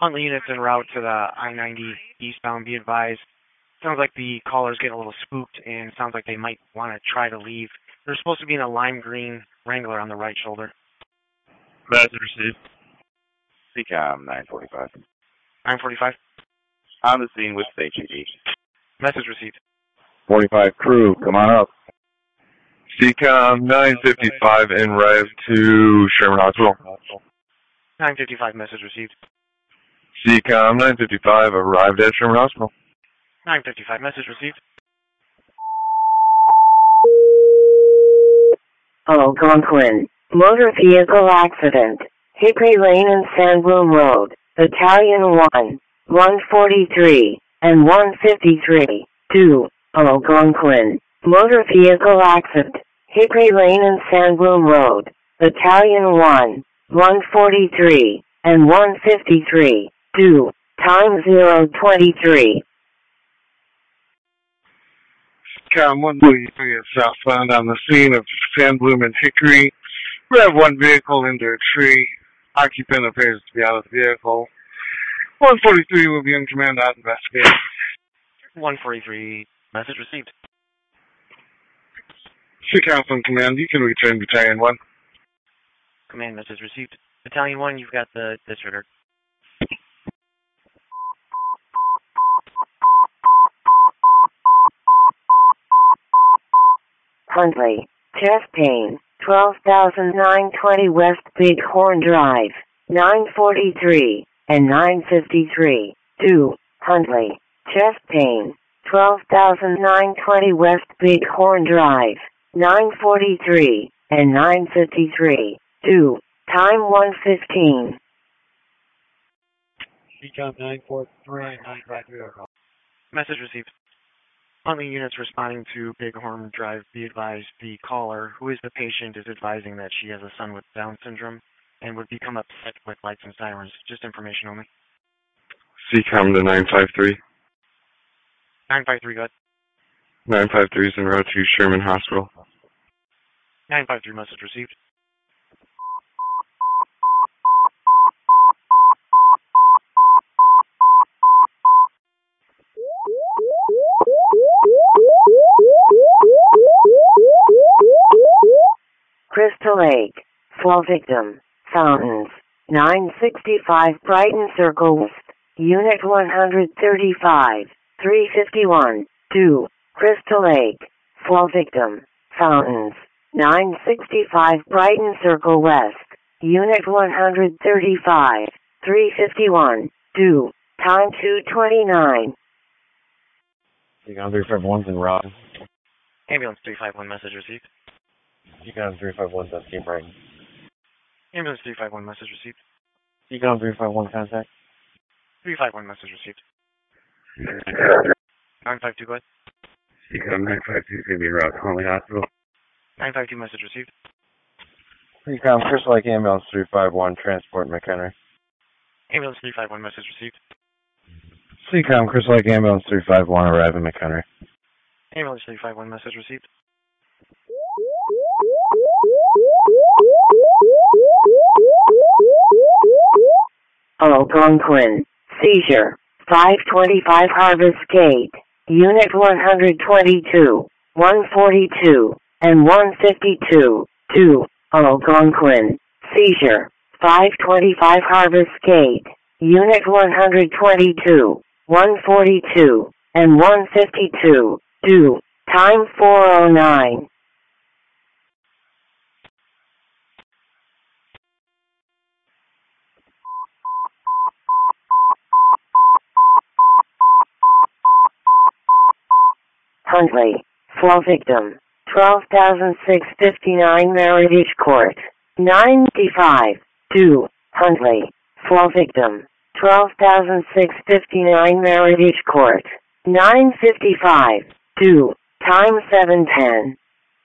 Huntley units en route to the I-90 eastbound, be advised. Sounds like the caller's getting a little spooked and sounds like they might want to try to leave. They're supposed to be in a lime green Wrangler on the right shoulder. Message received. CCOM 945. 945. On the scene with HED. Message received. 45 crew, come on up. CCOM 955 en route to Sherman Hospital. 955, message received. CCOM 955 arrived at Sherman Hospital. 955, message received. Algonquin. Motor vehicle accident. Hickory Lane and Sandbloom Road. Battalion 1, 143, and 153. 2. Algonquin. Motor vehicle accident. Hickory Lane and Sandbloom Road. Battalion 1, 143, and 153. 2. Time 023. CCOM 143 is southbound on the scene of Sandbloom and Hickory. We have one vehicle into a tree. Occupant appears to be out of the vehicle. 143 will be in command out investigating. 143, message received. CCOM from command, you can return Battalion 1. Command message received. Battalion 1, you've got the disregard. Huntley. Chest pain. 12,920 West Bighorn Drive. 943 and 953. 2. Huntley. Chest pain. 12,920 West Bighorn Drive. 943 and 953. 2. Time 1:15. CCOM 943 and 953. Message received. Huntley units responding to Bighorn Drive, be advised the caller, who is the patient, is advising that she has a son with Down syndrome and would become upset with lights and sirens. Just information only. CCOM to 953. 953, go ahead. 953 is en route to Sherman Hospital. 953, message received. Crystal Lake. Fall victim. Fountains. 965 Brighton Circle West. Unit 135. 351. 2. Crystal Lake. Fall victim. Fountains. 965 Brighton Circle West. Unit 135. 351. 2. Time 2:29. CCOM 351's en route. Ambulance 351, message received. CCOM 351's at Team Brighton. Ambulance 351, message received. CCOM 351 contact. 351, message received. 952, go ahead. CCOM 952 is going to be en route to Huntley Hospital. 952, message received. CCOM Crystal Lake Ambulance 351, transport McHenry. Ambulance 351, message received. CCOM Crystal Lake Ambulance 351, arrive in McHenry. Ambulance 351, message received. Algonquin. Seizure. 525 Harvest Gate. Unit 122, 142, and 152. 2. Algonquin. Seizure. 525 Harvest Gate. Unit 122, 142, and 152. 2. Time 4:09. Huntley. Fall victim. 12,659 Meritage Court. 95. 2. Huntley. Fall victim. 12,659 Meritage Court. 955. 2. Time 7:10.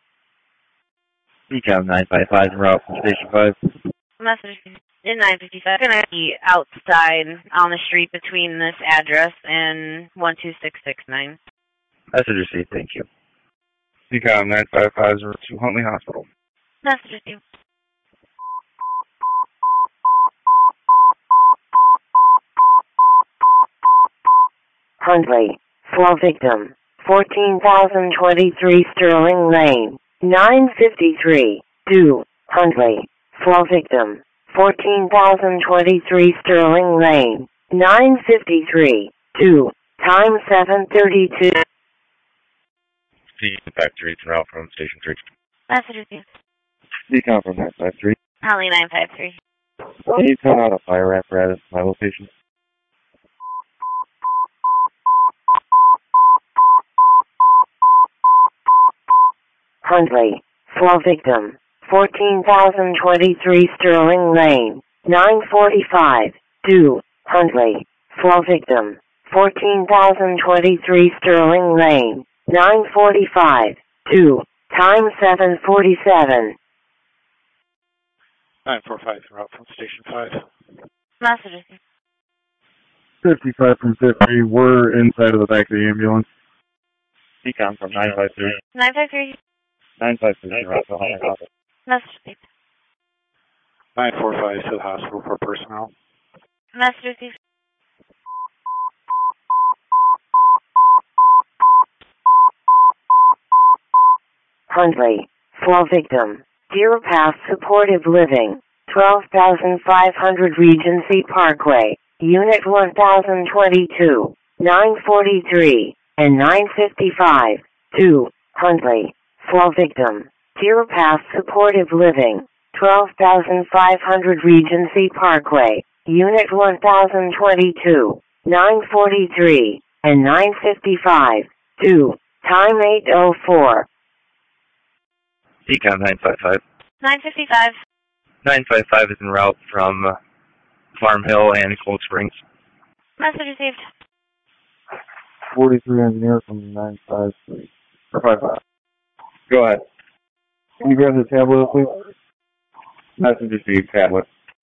CCOM 955 en route from Station 5. Message in 955. Going to be outside on the street between this address and 12669. Message received, thank you. CCOM 955 to Huntley Hospital. Message received. Huntley. Flow victim. 14,023 Sterling Lane. 953. 2. Huntley. Flow victim. 14,023 Sterling Lane. 953. 2. Time 7:32. C53 en route from Station 3. Message received. Decom from 953. Holly 953. Can you turn out a fire apparatus at my location? Huntley. Flow victim. 14,023 Sterling Lane. 945. 2. Huntley. Flow victim. 14,023 Sterling Lane. 945. 2. Time 7:47. 945 en route from Station 5. Message received. 55 from 50. We're inside of the back of the ambulance. Decom from 953. 953. 953 en route to Huntley Hospital. Message received. 945 to the hospital for personnel. Message received. Huntley. Flow victim. Deer Path Supportive Living. 12,500 Regency Parkway. Unit 1022. 943 and 955. 2. Huntley. Flow victim. Deer Path Supportive Living. 12,500 Regency Parkway. Unit 1022. 943 and 955. 2. Time 8:04. Decom 955. 955. 955 is en route from Farm Hill and Cold Springs. Message received. 43 engineer from 953. Or 55. Go ahead. Can you grab the tablet, please? Message received, tablet.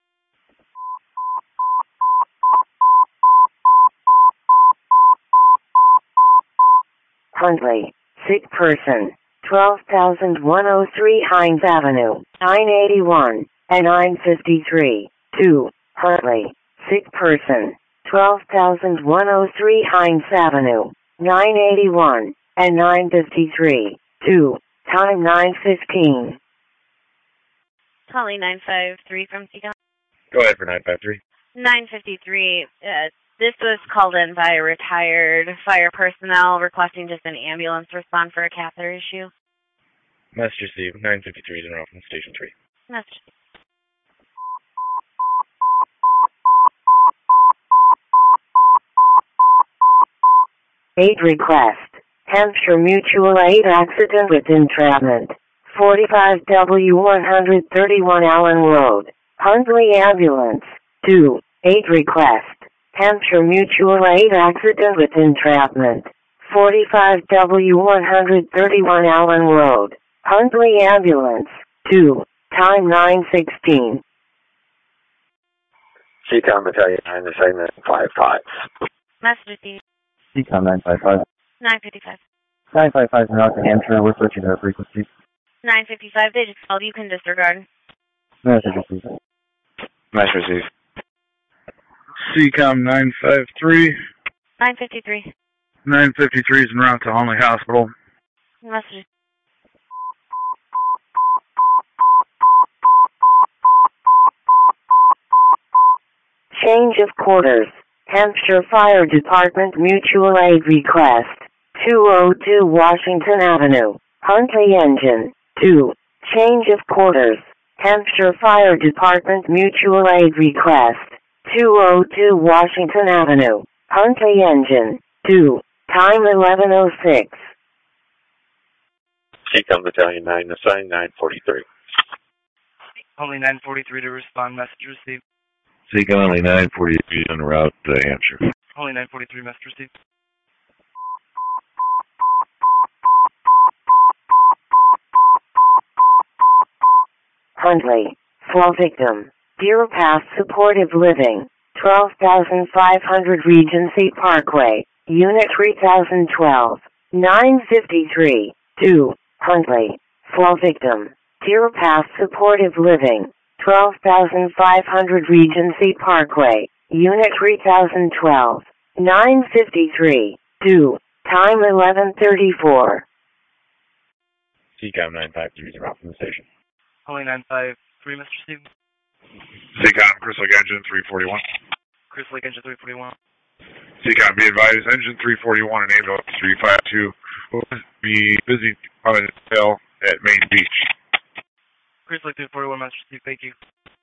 Huntley. Sick person. 12,103 Hines Avenue. 981 and 953. 2. Huntley. Sick person. 12,103 Hines Avenue. 981 and 953. 2. Time 9:15. Holly 953 from Decom. Go ahead for 953. 953. This was called in by retired fire personnel requesting just an ambulance respond for a catheter issue. Message received. 953 is en route from Station 3. Message. Aid request. Hampshire Mutual Aid accident with entrapment. 45W131 Allen Road. Huntley Ambulance. 2. Aid request. Hampshire Mutual Aid accident with entrapment. 45W131 Allen Road. Huntley Ambulance. 2. Time 9:16. CCOM Battalion 9, assignment 55. Message received. Decom 955. 955. 955 en route to Hampshire. We're switching to our frequency. 955. They just called. You can disregard. Message received. Message received. CCOM 953. 953. 953 is en route to Huntley Hospital. Message. Change of quarters. Hampshire Fire Department Mutual Aid request. 202 Washington Avenue. Huntley Engine. 2. Change of quarters. Hampshire Fire Department Mutual Aid request. 202 Washington Avenue. Huntley Engine. 2. Time 11:06. CCOM Battalion 9, assigned 943. Only 943 to respond. Message received. Seeking only 943 en route to Hampshire. Only 943. Message received. Huntley. Flow victim. Deer Path Supportive Living. 12,500 Regency Parkway. Unit 3012. 953. 2. Huntley. Flow victim. Deer Path Supportive Living. 12,500 Regency Parkway. Unit 3012. 953. 2. Time 11:34. CCOM 953 is out from the station. Only 953 must receive. CCOM, Chris Lake Engine 341. Chris Lake Engine 341. CCOM, be advised, Engine 341 and ambulance 352 will be busy on a trail at Main Beach. Chris Lake 341 must receive. Thank you.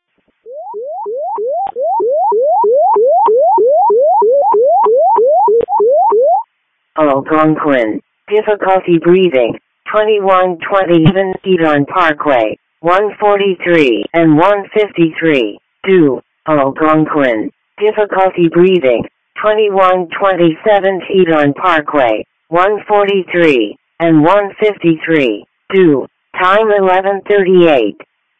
Algonquin. Difficulty breathing. 2120 Even Edon Parkway. 143 and 153. 2. Algonquin. Difficulty breathing. 2127 Edon Parkway. 143 and 153. 2. Time 11:38.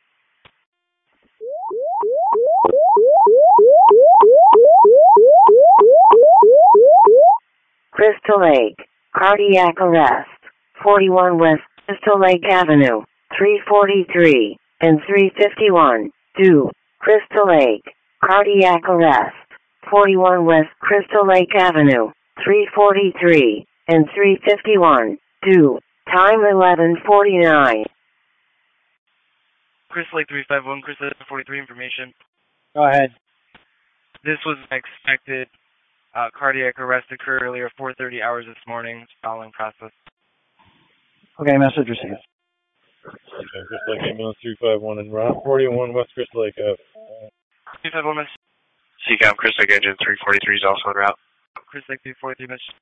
Crystal Lake. Cardiac arrest. 41 West Crystal Lake Avenue. 343 and 351. 2. Crystal Lake. Cardiac arrest. 41 West Crystal Lake Avenue. 343 and 351. 2. Time 11:49. Chris Lake 351, Chris Lake 43 information. Go ahead. This was an expected cardiac arrest occurred earlier 4:30 hours this morning. Following process. Okay, message received. Chris Lake Ambulance 351 and Route 41 West Chris Lake Ave. 351 message. CCOM, Chris Lake Engine 343 is also en route. Chris Lake 343 message.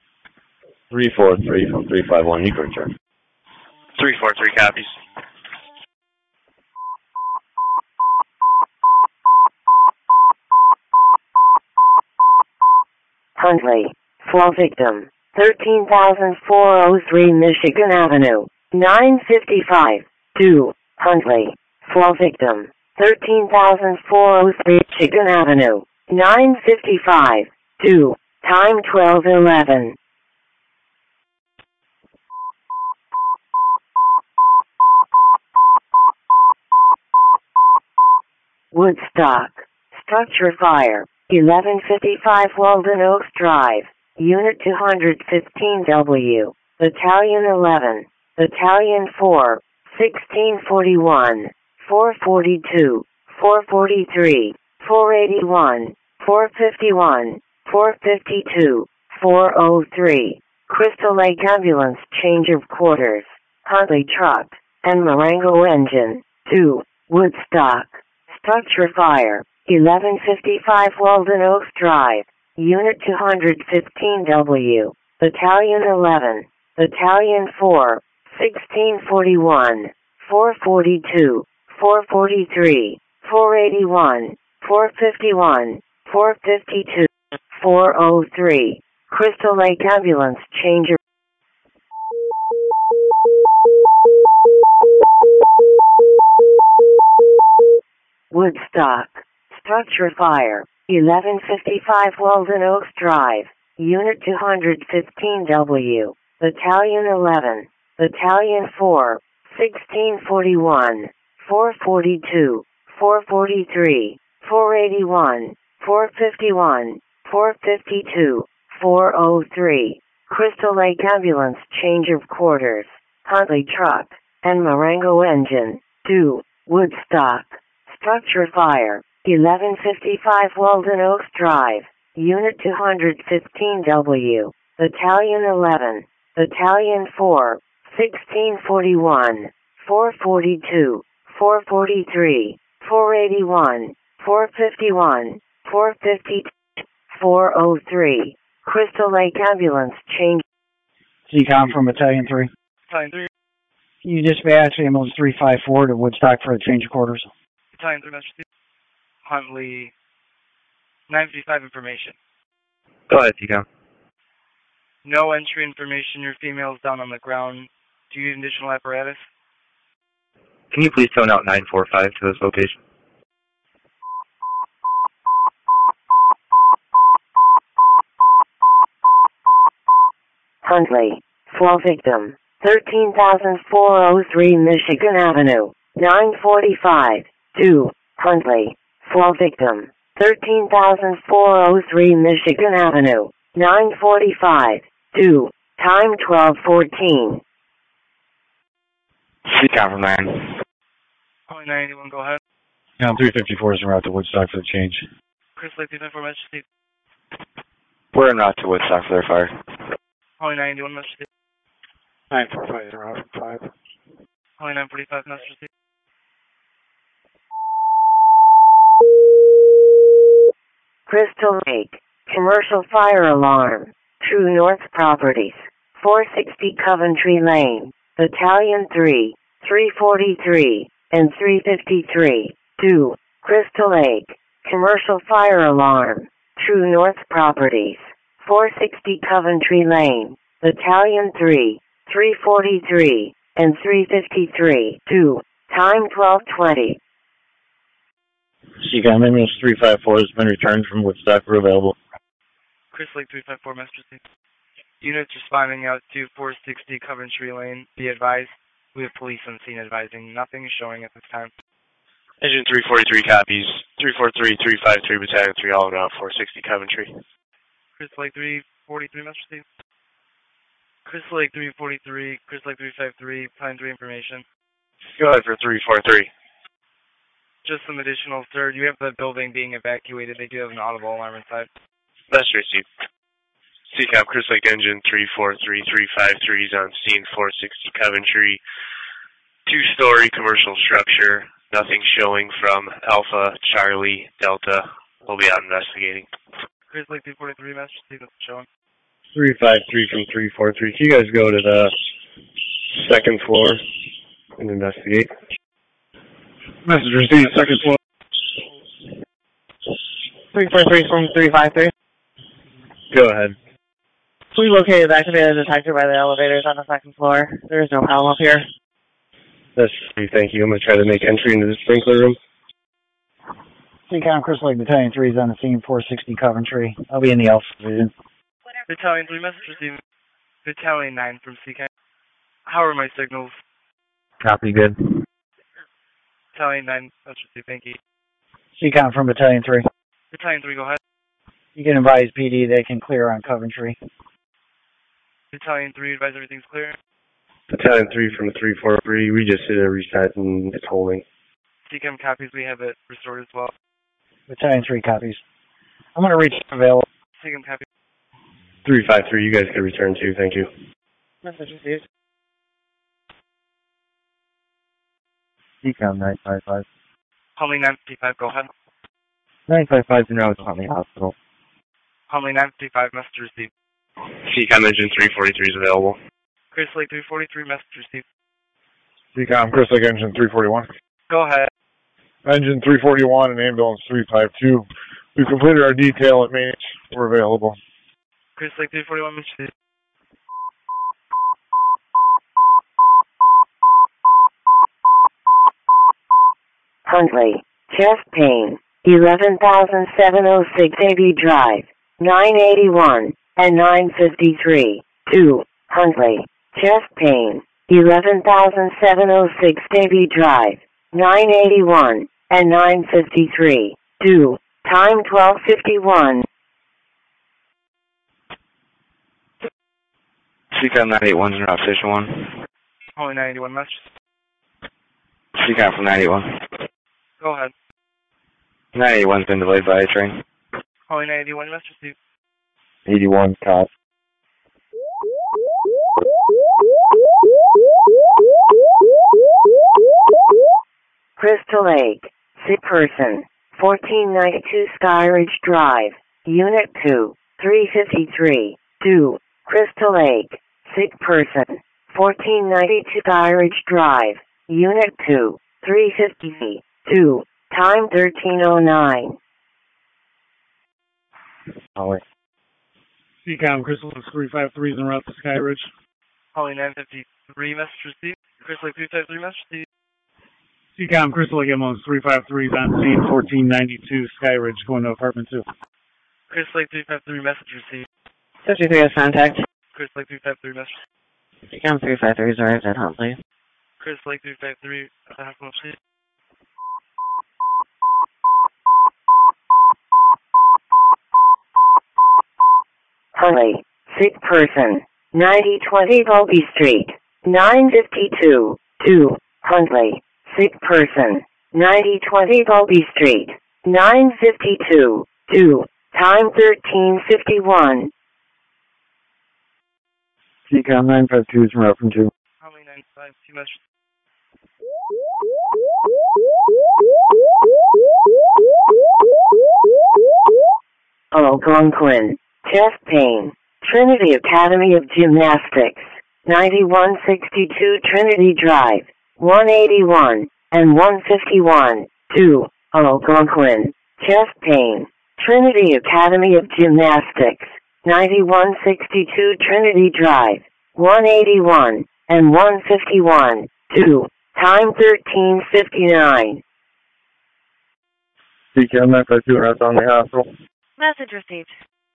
343 from 351, you can return. 343 copies. Huntley. Fall victim. 13,403 Michigan Avenue. 955. 2. Huntley. Fall victim. 13,403 Michigan Avenue. 955. 2. Time 12:11. Woodstock. Structure fire. 1155 Walden Oaks Drive. Unit 215W. Battalion 11. Battalion 4. 1641. 442. 443. 481. 451. 452. 403. Crystal Lake Ambulance change of quarters. Huntley truck and Marengo engine. 2. Woodstock. Structure fire. 1155 Walden Oaks Drive. Unit 215W. Battalion 11. Battalion 4. 1641. 442. 443. 481. 451. 452. 403. Crystal Lake Ambulance change of Woodstock. Structure fire. 1155 Walden Oaks Drive. Unit 215W. Battalion 11. Battalion 4. 1641. 442. 443. 481. 451. 452. 403. Crystal Lake Ambulance change of quarters. Huntley truck and Marengo engine. 2. Woodstock. Structure fire. 1155 Walden Oaks Drive. Unit 215W. Battalion 11. Battalion 4. 1641. 442. 443. 481. 451. 452. 403. Crystal Lake Ambulance change. CCOM from Battalion 3. Battalion 3. Can you dispatch ambulance 354 to Woodstock for a change of quarters? Battalion 3 message. Huntley 955 information. Go ahead, CCOM. No entry information. Your female is down on the ground. Do you need additional apparatus? Can you please tone out 945 to this location? Huntley. Fall victim. 13,403 Michigan Avenue. 945. 2. Huntley. Fall victim. 13,403 Michigan Avenue. 9:45. 2. Time 12:14. CCOM from 9. Calling 981, go ahead. Count 354 is en route to Woodstock for the change. Chris Lake 394, Master Steve. We're en route to Woodstock for their fire. Calling 981, Master Steve. 945 is en route for 5. Calling 945, Master Steve. Crystal Lake. Commercial fire alarm. True North Properties. 460 Coventry Lane. Battalion 3, 343, and 353. 2. Crystal Lake. Commercial fire alarm. True North Properties. 460 Coventry Lane. Battalion 3, 343, and 353. 2. Time 12:20. CCOM ambulance 354 has been returned from Woodstock. We're available. Chris Lake 354, Master Steve. Units responding out to 460 Coventry Lane. Be advised, we have police on scene advising. Nothing is showing at this time. Engine 343 copies. 343, 353, Battalion 3, all around 460 Coventry. Chris Lake 343, Master Steve. Chris Lake 343, Chris Lake 353, Plan 3 information. Go ahead for 343. Just some additional, sir. You have the building being evacuated. They do have an audible alarm inside. That's received. CCOM, Chris Lake Engine 343, 353 is on scene, 460 Coventry. Two-story commercial structure. Nothing showing from Alpha, Charlie, Delta. We'll be out investigating. Chris Lake 343, Master Steve, that's showing. 353 from 343. Can you guys go to the second floor and investigate? Message received, second floor. 343 from 353. Go ahead. We located the activated detector by the elevators on the second floor. There is no problem up here. That's thank you. I'm going to try to make entry into the sprinkler room. CCOM Crystal Lake Battalion 3 is on the scene, 460 Coventry. I'll be in the Alpha Division. Battalion 3, message received. Battalion 9 from CCOM. How are my signals? Copy, good. Battalion 9, message received, thank you. CCOM from Battalion 3. Battalion 3, go ahead. You can advise PD they can clear on Coventry. Battalion 3, advise everything's clear. Battalion 3 from 343. We just did a reset and it's holding. CCOM copies, we have it restored as well. Battalion 3 copies. I'm going to reach available. CCOM copies. 353, you guys can return too, thank you. Message received. CCOM 955. Homley 955, go ahead. 955 is now at Huntley Hospital. Homley 955, message received. CCOM Engine 343 is available. Chris Lake 343, message received. CCOM Chris Lake Engine 341. Go ahead. Engine 341 and Ambulance 352. We've completed our detail at Main. We're available. Chris Lake 341, message received. Huntley. Chest pain. 11,706 AB Drive. 981 and 953. 2. Huntley. Chest pain. 11,706 AB Drive. 981 and 953. 2. Time 12:51. CCOM 981 is not Station 1. Homley 981, message. CCOM from 981. Go ahead. 981's been delayed by a train. Homley 981, message received. 81, cop. Crystal Lake. Sick person. 1492 Skyridge Drive. Unit 2. 353. 2. Crystal Lake. Sick person. 1492 Skyridge Drive. Unit 2. 350. 2. Time 13:09. Holly. CCOM Crystal Lake 353 is en route to Skyridge. Homley 953, message received. Chris Lake 353, message received. CCOM Crystal Lake Ambulance 353 is on scene, 1492 Skyridge, going to apartment 2. Chris Lake 353, message received. 53 has contact. Chris Lake 353, message. CCOM 353 is arrived at Huntley. Chris Lake 353, at the hospital, please. Huntley. Sick person. 9020 Volby Street. 952. 2. Huntley. Sick person. 9020 Volby Street. 952. 2. Time 1351. CCOM 952 is route from 2. Huntley 952 Masters. Algonquin. Chest pain. Trinity Academy of Gymnastics. 9162 Trinity Drive. 181 and 151. 2. Algonquin. Chest pain. Trinity Academy of Gymnastics. 9162 Trinity Drive. 181 and 151. 2. Time 1359. CCOM 952, route on the hospital. Message received.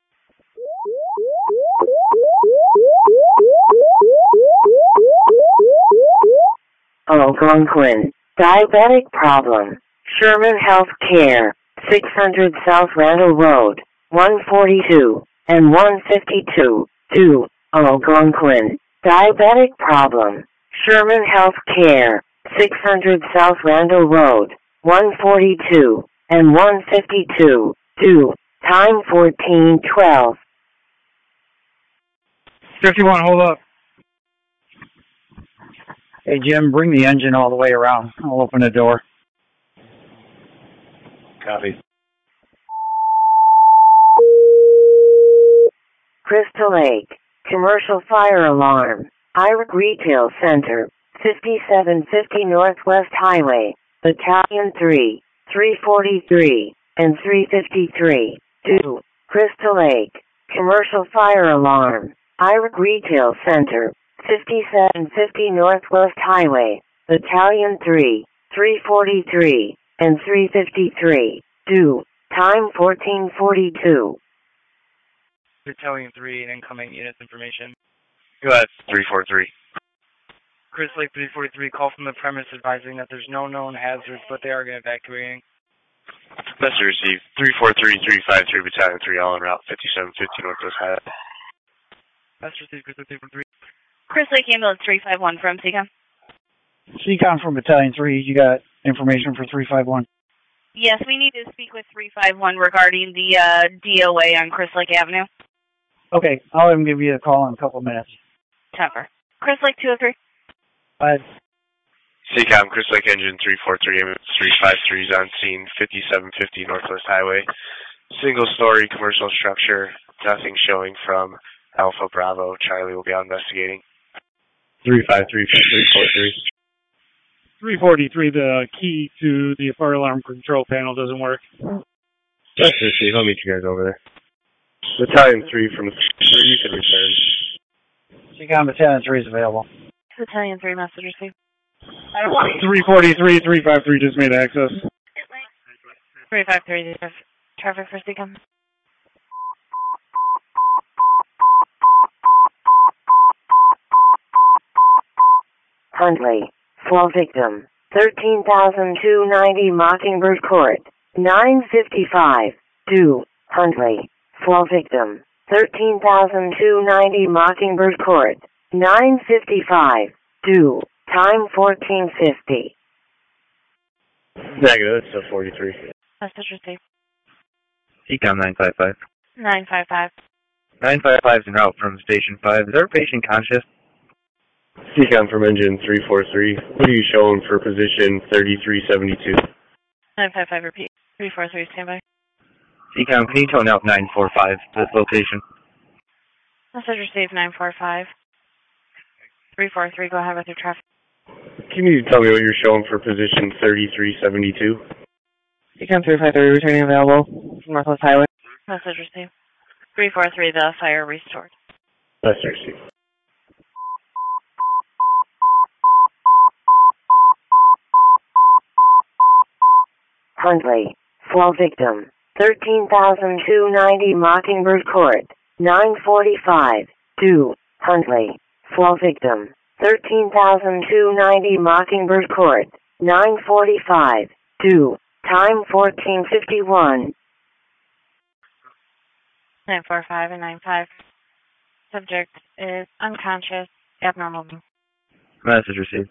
Algonquin. Diabetic problem. Sherman Health Care. 600 South Randall Road. 142 and 152. 2. Algonquin. Diabetic problem. Sherman Health Care. 600 South Randall Road. 142 and 152. 2. Time 1412. 51, hold up. Hey, Jim, bring the engine all the way around. I'll open the door. Copy. Crystal Lake. Commercial fire alarm. IRIC Retail Center. 5750 Northwest Highway. Battalion 3. 343 and 353. 2. Crystal Lake. Commercial fire alarm. IRIC Retail Center. 5750 Northwest Highway. Battalion 3. 343 and 353. 2. Time 1442. Battalion 3 and incoming units information. Go ahead, 343. Chris Lake 343, call from the premise advising that there's no known hazards, but they are going to evacuating. Message received. 343-353, Battalion 3, all en route, 5750 Northwest Highway. Message received, Chris Lake 343. Chris Lake Ambulance 351 from CCOM. CCOM from Battalion 3, you got information for 351? Yes, we need to speak with 351 regarding the DOA on Chris Lake Avenue. Okay, I'll have him give you a call in a couple of minutes. Temper. Chris Lake 203. CCOM, Chris Lake Engine 343, ambulance 353 is on scene, 5750 Northwest Highway. Single story commercial structure, nothing showing from Alpha Bravo. Charlie will be out investigating. 353 from 343. 343, the key to the fire alarm control panel doesn't work. That's Steve. I'll meet you guys over there. Battalion 3 from 3, you can return. CCOM Battalion 3 is available. Battalion 3 message received. 343, 353 just made access. 353, traffic for CCOM. Huntley. Fall victim. 13,290 Mockingbird Court. 955. 2. Huntley. Fall victim. 13,290 Mockingbird Court. 955. 2. Time 1450. Negative, it's 43. Message received. CCOM 955. 955. 955 is en route from Station 5. Is our patient conscious? CCOM from Engine 343. What are you showing for position 3372? 955, repeat. 343, standby. CCOM, can you tone out 945 to this location? Message received, 945. 343, go ahead with your traffic. Can you tell me what you're showing for position 3372? CCOM 353, returning available from Northwest Highway. Message received. 343, the fire restored. That's received. Huntley. Fall victim. 13,290 Mockingbird Court. 945. 2. Huntley. Fall victim. 13,290 Mockingbird Court. 945. 2. Time 1451. 945 and 95. Subject is unconscious, abnormal. Message received.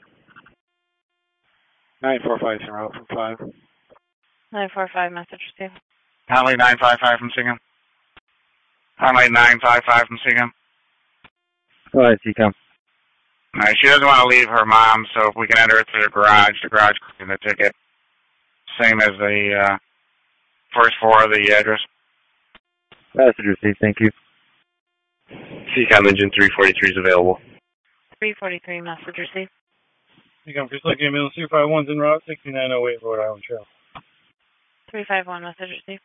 945 en route from 5. 945, message received. Huntley 955 from Seagham. Huntley 955 from Seagham. Go ahead, CCOM. Alright, she doesn't want to leave her mom, so if we can enter it through the garage in the ticket. Same as the first four of the address. Message received, thank you. CCOM engine 343 is available. 343, message received. CCOM Crystal Lake Ambulance 351's en route, 6908 Rhode Island Trail. 351, message received.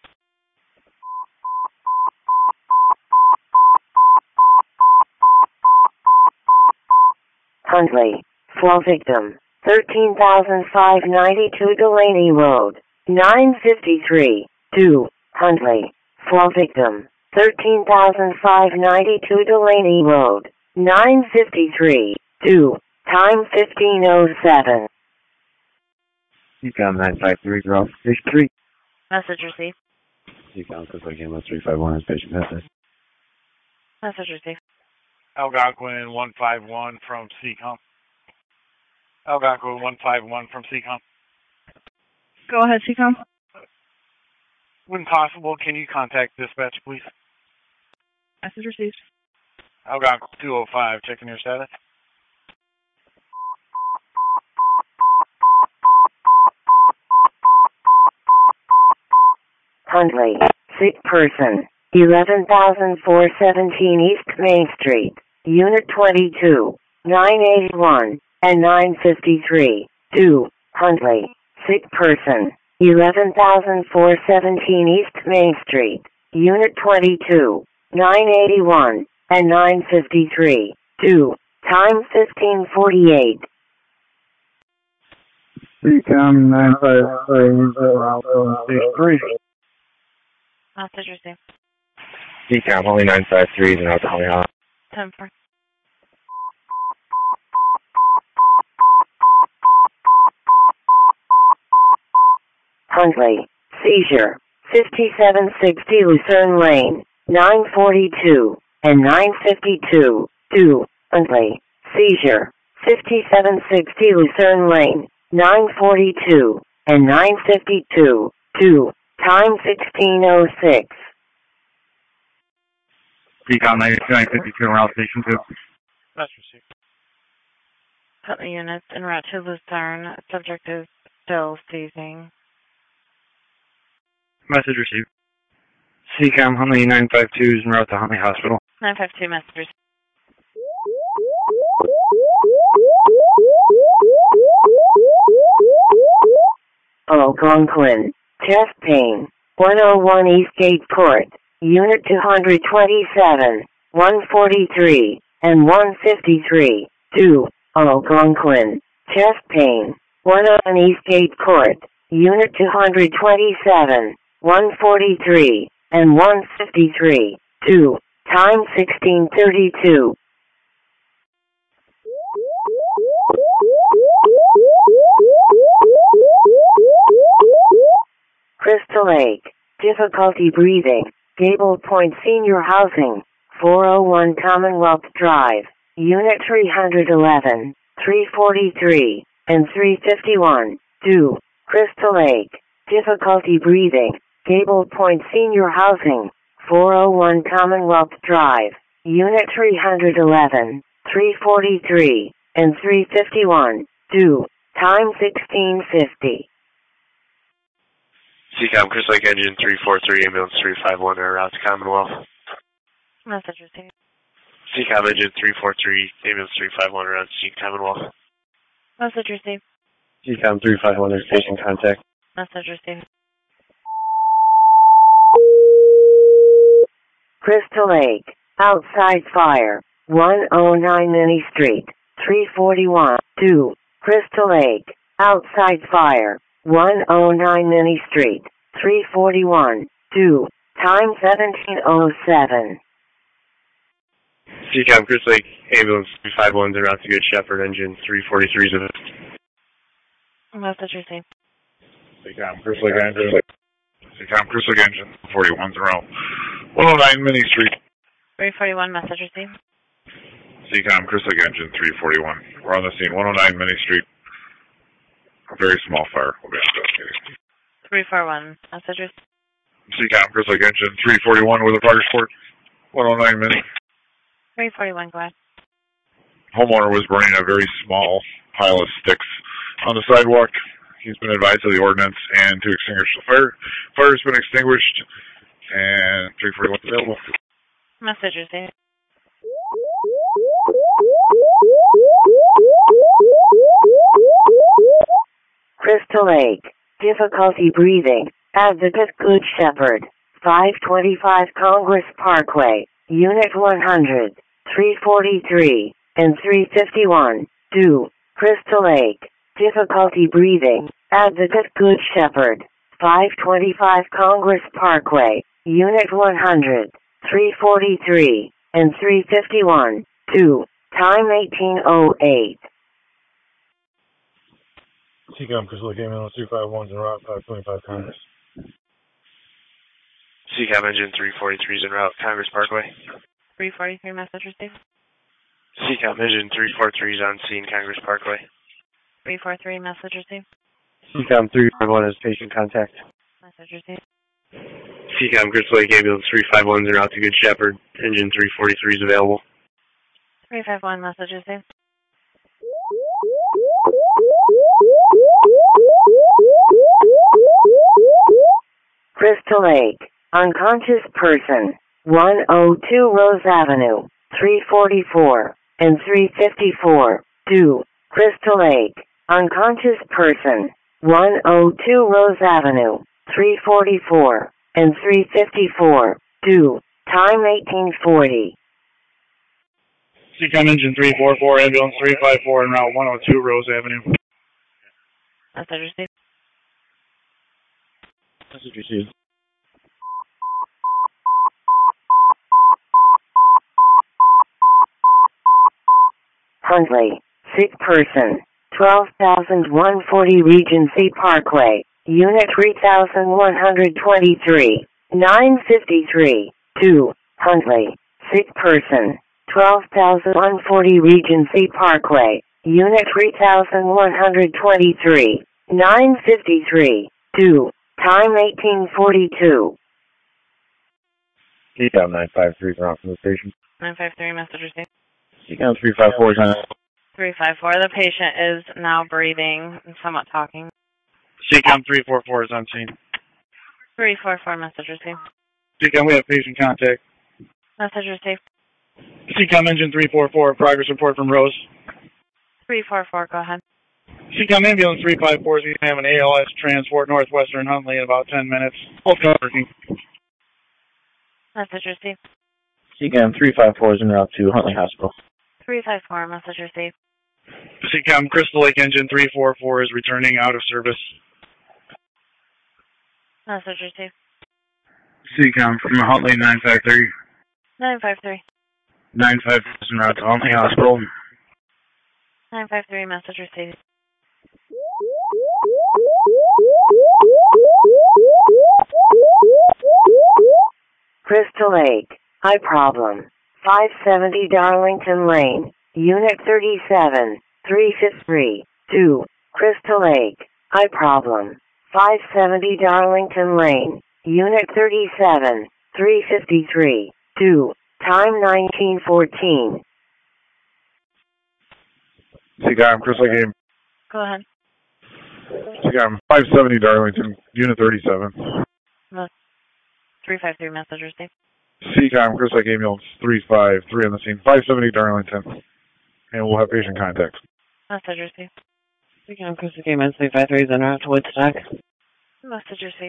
Huntley, fall victim, 13,592 Delaney Road, 953, 2, Huntley, fall victim, 13,592 Delaney Road, 953, 2, time 15:07. CCOM 953, route station 3. Message received. CCOM Crystal Lake Ambulance 351 is patient message. Message received. Algonquin 151 from CCOM. Algonquin 151 from CCOM. Go ahead, CCOM. When possible, can you contact dispatch, please? Message received. Algonquin 205, checking your status. Huntley, sick person, 11,417 East Main Street, Unit 22, 981, and 953, 2, Huntley, sick person, 11,417 East Main Street, Unit 22, 981, and 953, 2, time 15:48. CCOM 953, route station 3. Message received. CCOM only 953 is en route to Holly High. 10-4. Huntley, seizure, 5760 Lucerne Lane, 942, and 952, 2, Huntley, seizure, 5760 Lucerne Lane, 942, and 952, 2, time 16:06. CCOM 952 en route station 2. Message received. Huntley units en route to Lucerne. Subject is still seizing. Message received. CCOM Huntley 952 is en route to Huntley Hospital. 952, message received. Algonquin, chest pain, 101 Eastgate Court, Unit 227, 143, and 153, 2, Algonquin, chest pain, 101 Eastgate Court, Unit 227, 143, and 153, 2, time 16:32. Crystal Lake, difficulty breathing, Gable Point Senior Housing, 401 Commonwealth Drive, Unit 311, 343, and 351, 2, Crystal Lake, difficulty breathing, Gable Point Senior Housing, 401 Commonwealth Drive, Unit 311, 343, and 351, 2, time 16:50. CCOM Crystal Lake engine 343, ambulance 351 en route to Commonwealth. Message received. CCOM engine 343, ambulance 351 en route to Commonwealth. Message received. CCOM 351, there's patient contact. Message received. Crystal Lake, outside fire, 109 Minnie Street, 341, 2, Crystal Lake, outside fire, 109 Minnie Street, 341, 2, time 17:07. CCOM Crystal Lake ambulance 351 en route to Good Shepherd engine 343 is available. Message received. CCOM Crystal Lake engine. CCOM Crystal Lake engine 41's around 109 Minnie Street. 341, message received. CCOM, Chris Lake Engine 341. We're on the scene, 109 Minnie Street. A very small fire. We'll be investigating. 341, message received. CCOM, Chris Lake Engine 341 with a fire report, 109 Minnie. 341, go ahead. Homeowner was burning a very small pile of sticks on the sidewalk. He's been advised of the ordinance and to extinguish the fire. Fire has been extinguished, and 341 available. Message received. Crystal Lake, difficulty breathing, Advocate Good Shepherd, 525 Congress Parkway, Unit 100, 343, and 351, 2, Crystal Lake, difficulty breathing, Advocate Good Shepherd, 525 Congress Parkway, Unit 100, 343, and 351, 2, time 1808. CCOM, Chris Lake Ambulance 351's en route 525 Congress. CCOM Engine 343 is en route Congress Parkway. 343, message received. CCOM Engine 343 is on scene Congress Parkway. 343, message received. CCOM 351 is patient contact. Message received. CCOM Chris Lake Ambulance 351 is en route to Good Shepherd. Engine 343 is available. 351, message received. Crystal Lake, unconscious person, 102 Rose Avenue, 344, and 354, 2, Crystal Lake, unconscious person, 102 Rose Avenue, 344, and 354, 2, time 1840. CCOM Engine 344, Ambulance 354 en route 102 Rose Avenue. Message received. Message received. Huntley, sick person, 12,140 Regency Parkway, Unit 3123, 953, 2, Huntley, sick person, 12,140 Regency Parkway, Unit 3123, 953, 2, time 1842. CCOM 953 is on from the station. 953, message received. CCOM 354 is on. 354, the patient is now breathing and somewhat talking. CCOM 344 is on scene. 344, message received. CCOM, we have patient contact. Message received. CCOM Engine 344, progress report from Rose. 344, go ahead. CCOM Ambulance 354 is going to have an ALS transport Northwestern Huntley in about 10 minutes. Hold working. Message received. CCOM 354 is en route to Huntley Hospital. 354, message received. CCOM Crystal Lake Engine 344 is returning out of service. Message received. CCOM from Huntley 953. 953. 953 is en route to Huntley Hospital. 953, message received. Crystal Lake, eye problem, 570 Darlington Lane, Unit 37, 353, 2, Crystal Lake, eye problem, 570 Darlington Lane, Unit 37, 353, 2, time 1914. CCOM, Chris Lake Ambulance. Go ahead. CCOM 570 Darlington, Unit 37. 353, message received. CCOM, Chris Lake Ambulance 353 on the scene, 570 Darlington. And we'll have patient contact. Message received. CCOM, Chris Lake Ambulance 353 is en route to Woodstock. Message received.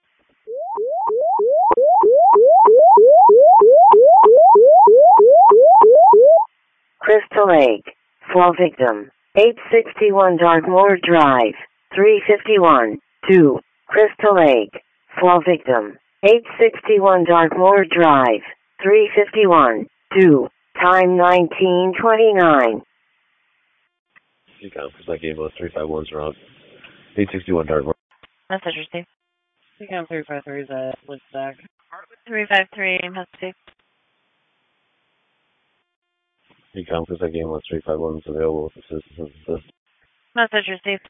Crystal Lake, fall victim, 861 Dartmoor Drive, 351, 2, Crystal Lake, fall victim, 861 Dartmoor Drive, 351, 2, time 1929. CCOM, Chris Lake Ambulance 351 is around 861 Dartmoor. Message received. CCOM 353 is at Woodstock. 353, message received. CCOM Chris Game 1351 is available with assistance assist. Message received.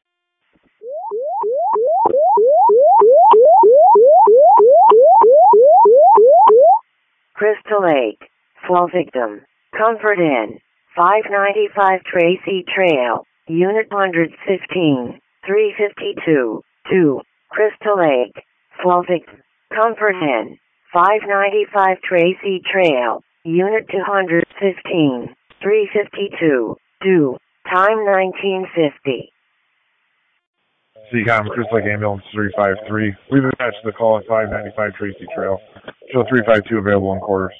Crystal Lake. Slow victim. Comfort Inn. 595 Tracy Trail. Unit 115. 352. 2. Crystal Lake. Slow victim. Comfort Inn. 595 Tracy Trail. Unit 215. 352. 2. Time 1950. CCOM Chris Lake Ambulance 353. We've attached the call at 595 Tracy Trail. Show 352 available in quarters.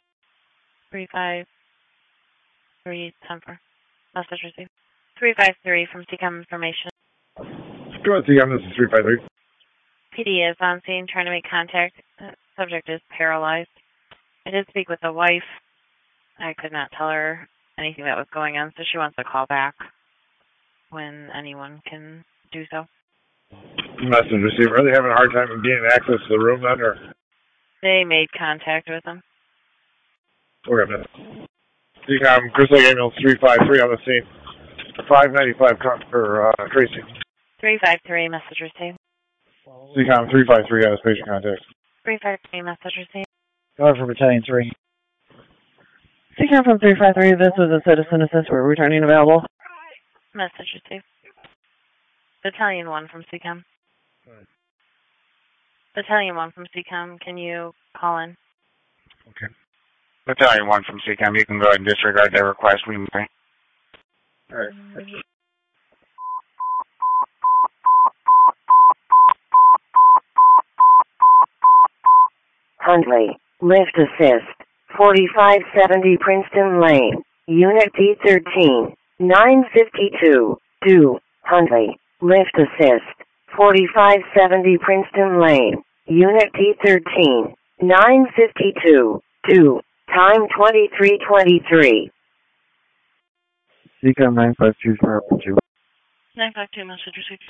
353, Temper. Message received. 353 from CCOM information. Go ahead, CCOM, this is 353. PD is on scene trying to make contact. Subject is paralyzed. I did speak with the wife. I could not tell her anything that was going on, so she wants to call back when anyone can do so. Message received. Are they having a hard time getting access to the room then, or? They made contact with them. Okay, CCOM Chris Lake Ambulance 353 on the scene. 595 for Tracy. 353, message received. CCOM 353 has patient contact. 353, message received. Go for Battalion 3. CCOM from 353, this is a citizen assist. We're returning available. Message received. Battalion 1 from CCOM. Battalion 1 from CCOM, can you call in? Okay. Battalion 1 from CCOM, you can go ahead and disregard their request. We may. All right. Huntley. Lift assist. 4570 Princeton Lane. Unit D13. 952. 2. Huntley. Lift assist. 4570 Princeton Lane. Unit D13. 952. 2. Time 23:23. CCOM 952 for 2. 952, message received.